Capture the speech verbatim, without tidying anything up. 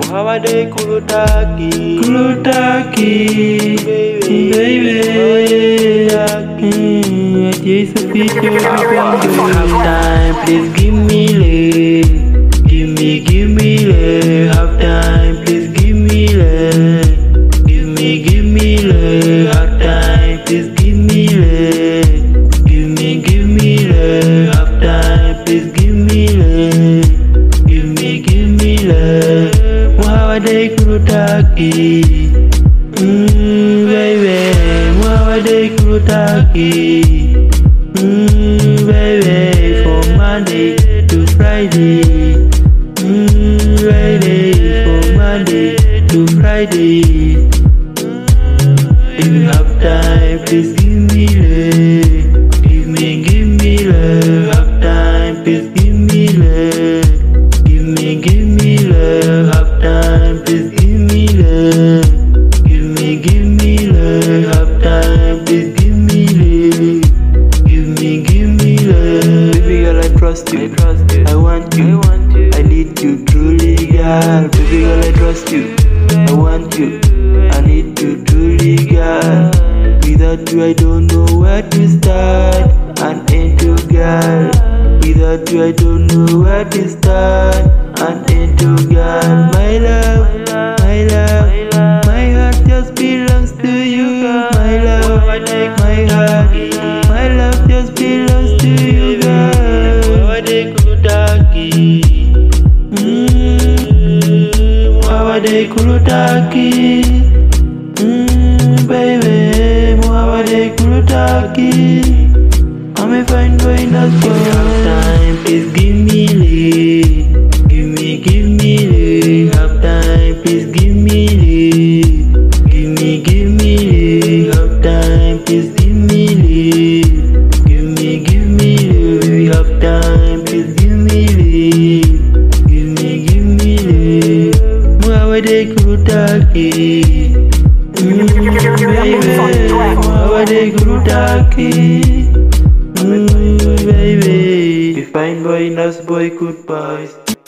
Muhammad Kulutaki, Kulutaki, baby. Mm, I just a picture of half time, please give me love. Give me, give me love. Half time, please give me love. Give me, give me love. Half time, please give me love. Give me, give me love. Half time, please give me love. Give me, give me love. Muhammad Kulutaki, mm, baby. Muhammad Kulutaki, mm, baby. From Monday to Friday, mm, baby. From Monday to Friday. If you have time, please give me love. Give me, give me love. Have time, please give me love. Give me, give me love. Have time, please give me love. Give me, give me love. Have time, please give me love. Give me, give me love. Baby girl, I trust you. I trust you. I want you. I want you. I need you truly, girl. Baby girl, I trust you. I want you. I need you truly, girl. Without you, I don't know where to start and end you, girl. Without you, I don't know where to start and end you, girl. My love, my love, my heart just belongs to you. My love, my heart, my love just belongs to you, girl. Muhammad Kulutaki, Mm, Muhammad Kulutaki, mm, baby. Muhammad Kulutaki, I'm a fine boy in the school. Have time, please give me love. Give me, give me love. Have time, please give me love. Give me, give me love. Have time, please give me love. Give me, give me love. Have time, please give me love. Give me, give me love. Muhammad Kulutaki, mm, baby. Muhammad Kulutaki, mm, baby. The fine boy, nice boy, good boys.